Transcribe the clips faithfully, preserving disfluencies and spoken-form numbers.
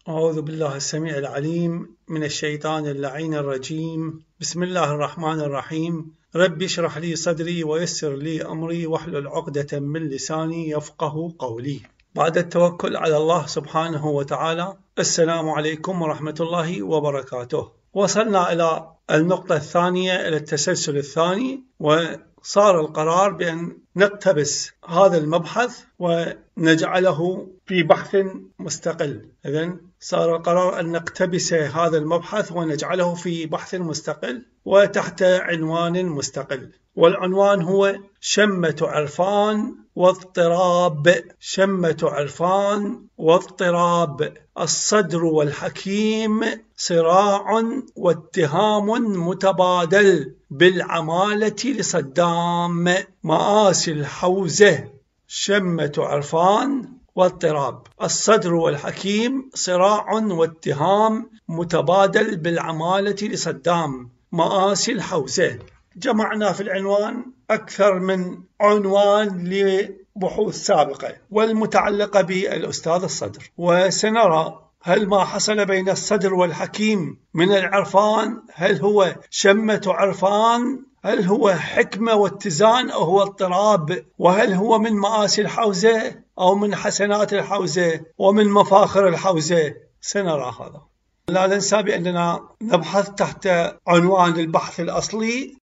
أعوذ بالله السميع العليم من الشيطان اللعين الرجيم. بسم الله الرحمن الرحيم. رب اشرح لي صدري ويسر لي أمري واحلل عقدة من لساني يفقه قولي. بعد التوكل على الله سبحانه وتعالى، السلام عليكم ورحمة الله وبركاته. وصلنا إلى النقطة الثانية، إلى التسلسل الثاني، وصار القرار بأن نقتبس هذا المبحث ونجعله في بحث مستقل. إذن صار القرار أن نقتبس هذا المبحث ونجعله في بحث مستقل وتحت عنوان مستقل، والعنوان هو شمة عرفان واضطراب. شمة عرفان واضطراب، الصدر والحكيم صراع واتهام متبادل بالعمالة لصدام. مآسي الحوزة. شمة عرفان واضطراب، الصدر والحكيم صراع واتهام متبادل بالعمالة لصدام. مآسي الحوزة. جمعنا في العنوان أكثر من عنوان لبحوث سابقة والمتعلقة بالأستاذ الصدر، وسنرى هل ما حصل بين الصدر والحكيم من العرفان هل هو شمة عرفان، هل هو حكمة واتزان، أو هو اضطراب، وهل هو من مآسي الحوزة أو من حسنات الحوزة ومن مفاخر الحوزة. سنرى هذا. لا ننسى بأننا نبحث تحت عنوان البحث الأصلي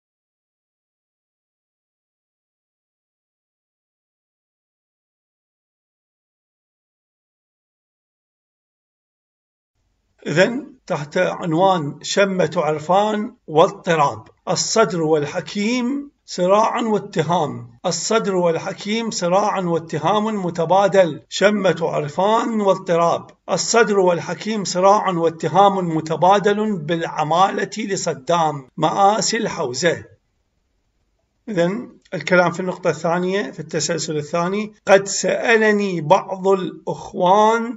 إذن تحت عنوان شمة عرفان واضطراب، الصدر والحكيم صراع واتهام. الصدر والحكيم صراع واتهام متبادل. شمة عرفان واضطراب، الصدر والحكيم صراع واتهام متبادل بالعمالة لصدام. مآسي الحوزة. إذن الكلام في النقطة الثانية في التسلسل الثاني. قد سألني بعض الأخوان،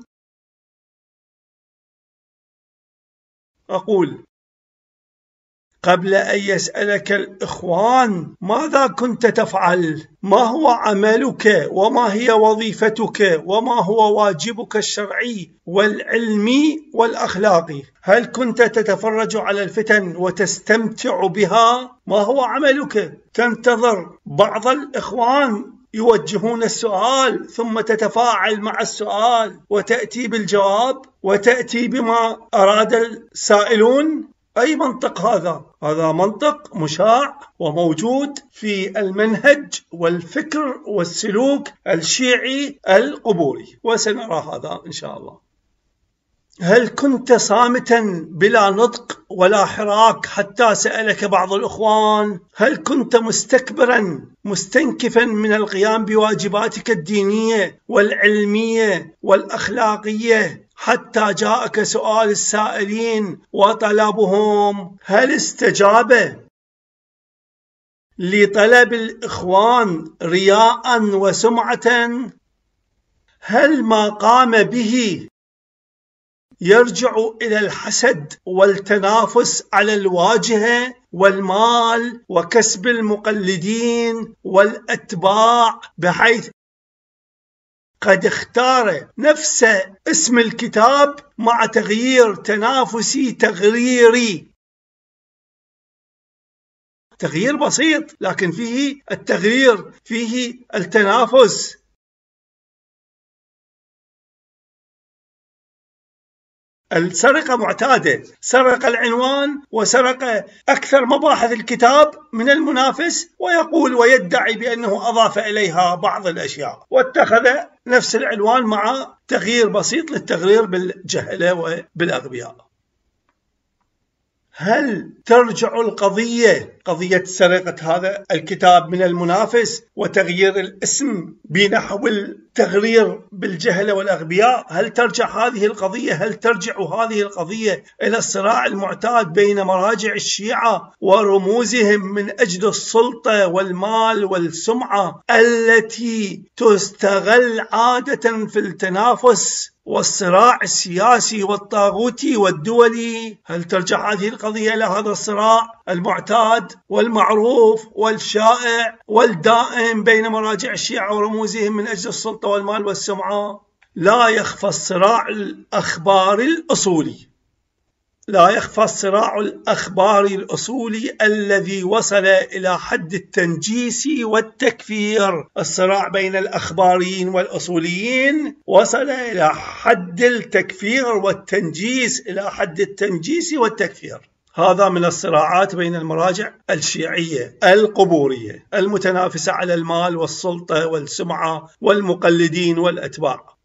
أقول قبل أن يسألك الإخوان ماذا كنت تفعل؟ ما هو عملك؟ وما هي وظيفتك؟ وما هو واجبك الشرعي والعلمي والأخلاقي؟ هل كنت تتفرج على الفتن وتستمتع بها؟ ما هو عملك؟ تنتظر بعض الإخوان يوجهون السؤال ثم تتفاعل مع السؤال وتأتي بالجواب وتأتي بما أراد السائلون؟ أي منطق هذا؟ هذا منطق مشاع وموجود في المنهج والفكر والسلوك الشيعي القبوري، وسنرى هذا إن شاء الله. هل كنت صامتا بلا نطق ولا حراك حتى سألك بعض الإخوان؟ هل كنت مستكبرا مستنكفا من القيام بواجباتك الدينية والعلمية والأخلاقية حتى جاءك سؤال السائلين وطلبهم؟ هل استجاب لطلب الإخوان رياء وسمعة؟ هل ما قام به يرجع إلى الحسد والتنافس على الواجهة والمال وكسب المقلدين والأتباع، بحيث قد اختار نفس اسم الكتاب مع تغيير تنافسي تغريري، تغيير بسيط لكن فيه التغيير، فيه التنافس. السرقة معتادة، سرق العنوان وسرق أكثر مباحث الكتاب من المنافس، ويقول ويدعي بأنه أضاف إليها بعض الأشياء، واتخذ نفس العنوان مع تغيير بسيط للتغرير بالجهلة وبالأغبياء. هل ترجع القضية، قضية سرقة هذا الكتاب من المنافس وتغيير الاسم بنحو التغرير بالجهل والأغبياء، هل ترجع هذه القضية هل ترجع هذه القضية إلى الصراع المعتاد بين مراجع الشيعة ورموزهم من أجل السلطة والمال والسمعة التي تستغل عادة في التنافس والصراع السياسي والطاغوتي والدولي؟ هل ترجع هذه القضية إلى هذا الصراع المعتاد والمعروف والشائع والدائم بين مراجع الشيعة ورموزهم من أجل السلطة والمال والسمعة؟ لا يخفى الصراع الأخباري الأصولي لا يخفى الصراع الأخباري الأصولي الذي وصل إلى حد التنجيس والتكفير. الصراع بين الأخباريين والأصوليين وصل إلى حد التكفير والتنجيس، إلى حد التنجيس والتكفير. هذا من الصراعات بين المراجع الشيعية القبورية المتنافسة على المال والسلطة والسمعة والمقلدين والأتباع.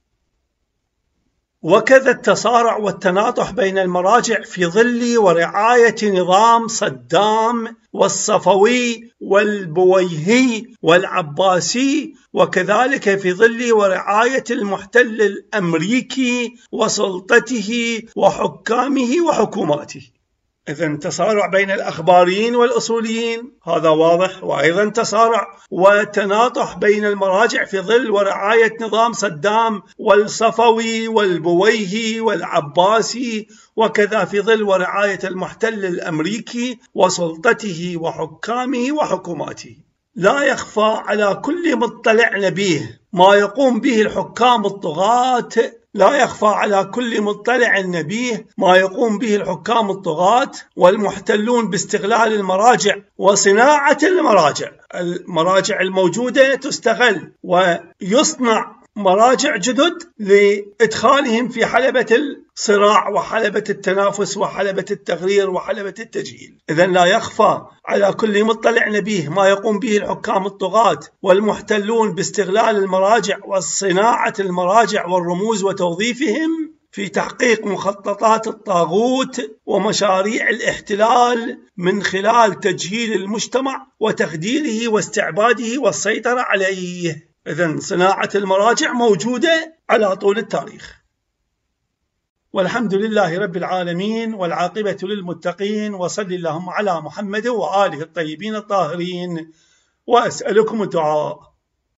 وكذا التصارع والتناطح بين المراجع في ظل ورعاية نظام صدام والصفوي والبويهي والعباسي، وكذلك في ظل ورعاية المحتل الأمريكي وسلطته وحكامه وحكوماته. إذن تصارع بين الأخباريين والأصوليين هذا واضح، وأيضا تصارع وتناطح بين المراجع في ظل ورعاية نظام صدام والصفوي والبويهي والعباسي، وكذا في ظل ورعاية المحتل الأمريكي وسلطته وحكامه وحكوماته. لا يخفى على كل مطلع نبيه ما يقوم به الحكام الطغاة لا يخفى على كل مطلع نبيه ما يقوم به الحكام الطغاة والمحتلون باستغلال المراجع وصناعة المراجع. المراجع الموجودة تستغل ويصنع مراجع جدد لإدخالهم في حلبة الصراع وحلبة التنافس وحلبة التغرير وحلبة التجهيل. إذن لا يخفى على كل مطلع نبيه ما يقوم به الحكام الطغاة والمحتلون باستغلال المراجع وصناعة المراجع والرموز وتوظيفهم في تحقيق مخططات الطاغوت ومشاريع الاحتلال من خلال تجهيل المجتمع وتخديره واستعباده والسيطرة عليه. إذن صناعة المراجع موجودة على طول التاريخ. والحمد لله رب العالمين، والعاقبة للمتقين، وصل اللهم على محمد وآله الطيبين الطاهرين، وأسألكم الدعاء.